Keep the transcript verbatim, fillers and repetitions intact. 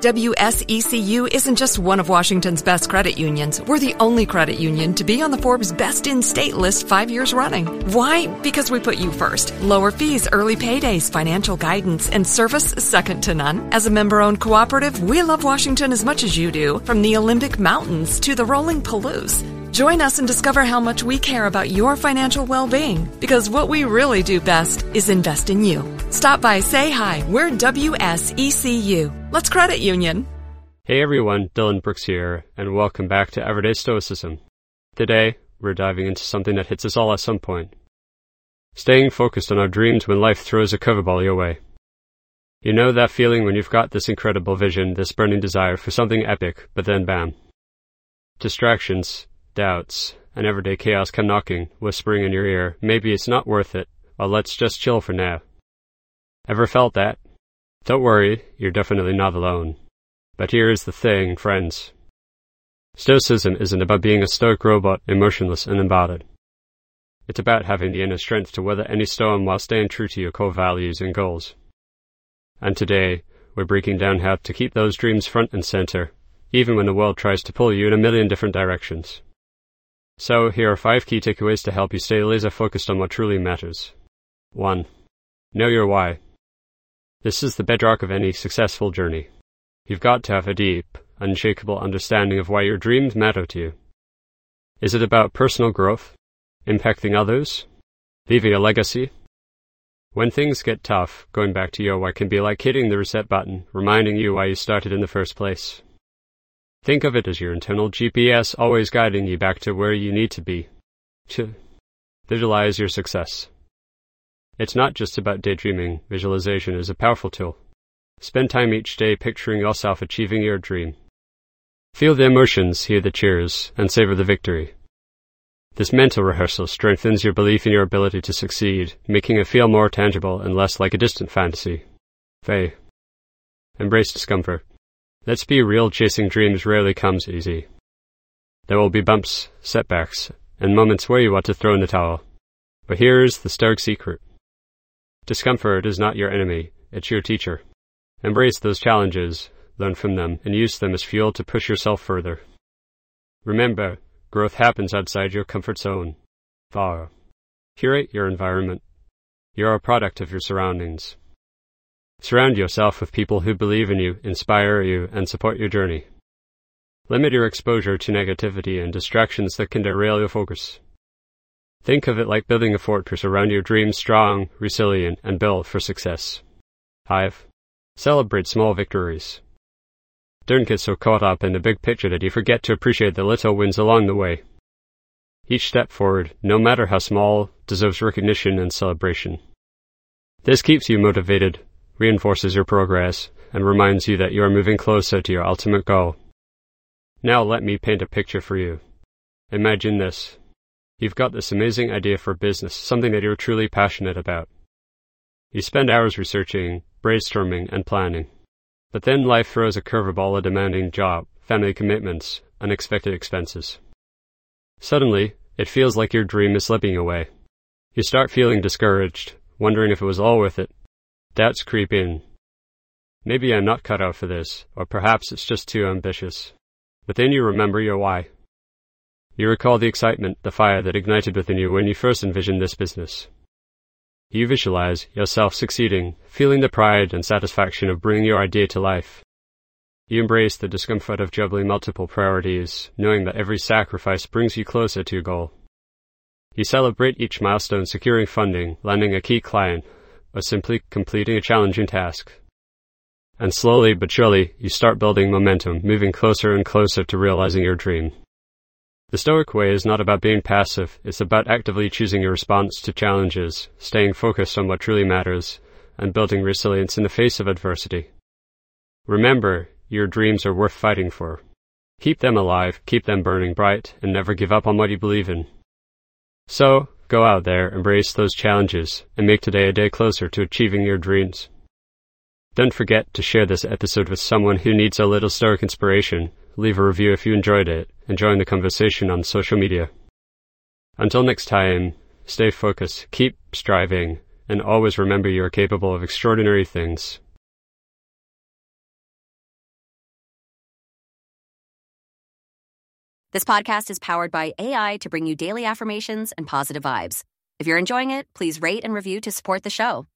W S E C U isn't just one of Washington's best credit unions. We're the only credit union to be on the Forbes Best in State list five years running. Why? Because we put you first. Lower fees, early paydays, financial guidance, and service second to none. As a member-owned cooperative, we love Washington as much as you do, from the Olympic Mountains to the rolling Palouse. Join us and discover how much we care about your financial well-being, because what we really do best is invest in you. Stop by, say hi. We're W S E C U. Let's credit union. Hey everyone, Dylan Brooks here, and welcome back to Everyday Stoicism. Today, we're diving into something that hits us all at some point. Staying focused on our dreams when life throws a curveball your way. You know that feeling when you've got this incredible vision, this burning desire for something epic, but then bam. Distractions, doubts, and everyday chaos come knocking, whispering in your ear, maybe it's not worth it, or let's just chill for now. Ever felt that? Don't worry, you're definitely not alone. But here is the thing, friends. Stoicism isn't about being a stoic robot, emotionless and embodied. It's about having the inner strength to weather any storm while staying true to your core values and goals. And today, we're breaking down how to keep those dreams front and center, even when the world tries to pull you in a million different directions. So, here are five key takeaways to help you stay laser focused on what truly matters. one. Know your why. This is the bedrock of any successful journey. You've got to have a deep, unshakable understanding of why your dreams matter to you. Is it about personal growth? Impacting others? Leaving a legacy? When things get tough, going back to your why can be like hitting the reset button, reminding you why you started in the first place. Think of it as your internal G P S always guiding you back to where you need to be. To visualize your success. It's not just about daydreaming. Visualization is a powerful tool. Spend time each day picturing yourself achieving your dream. Feel the emotions, hear the cheers, and savor the victory. This mental rehearsal strengthens your belief in your ability to succeed, making it feel more tangible and less like a distant fantasy. Faye. Embrace discomfort. Let's be real, chasing dreams rarely comes easy. There will be bumps, setbacks, and moments where you want to throw in the towel. But here's the stark secret. Discomfort is not your enemy, it's your teacher. Embrace those challenges, learn from them, and use them as fuel to push yourself further. Remember, growth happens outside your comfort zone. Far. Curate your environment. You're a product of your surroundings. Surround yourself with people who believe in you, inspire you, and support your journey. Limit your exposure to negativity and distractions that can derail your focus. Think of it like building a fortress around your dreams, strong, resilient, and built for success. five. Celebrate small victories. Don't get so caught up in the big picture that you forget to appreciate the little wins along the way. Each step forward, no matter how small, deserves recognition and celebration. This keeps you motivated, reinforces your progress, and reminds you that you are moving closer to your ultimate goal. Now let me paint a picture for you. Imagine this. You've got this amazing idea for business, something that you're truly passionate about. You spend hours researching, brainstorming, and planning. But then life throws a curveball, a demanding job, family commitments, unexpected expenses. Suddenly, it feels like your dream is slipping away. You start feeling discouraged, wondering if it was all worth it. Doubts creep in. Maybe I'm not cut out for this, or perhaps it's just too ambitious. But then you remember your why. You recall the excitement, the fire that ignited within you when you first envisioned this business. You visualize yourself succeeding, feeling the pride and satisfaction of bringing your idea to life. You embrace the discomfort of juggling multiple priorities, knowing that every sacrifice brings you closer to your goal. You celebrate each milestone, securing funding, landing a key client, or simply completing a challenging task. And slowly but surely, you start building momentum, moving closer and closer to realizing your dream. The Stoic way is not about being passive, it's about actively choosing your response to challenges, staying focused on what truly matters, and building resilience in the face of adversity. Remember, your dreams are worth fighting for. Keep them alive, keep them burning bright, and never give up on what you believe in. So, go out there, embrace those challenges, and make today a day closer to achieving your dreams. Don't forget to share this episode with someone who needs a little Stoic inspiration. Leave a review if you enjoyed it, and join the conversation on social media. Until next time, stay focused, keep striving, and always remember you are capable of extraordinary things. This podcast is powered by A I to bring you daily affirmations and positive vibes. If you're enjoying it, please rate and review to support the show.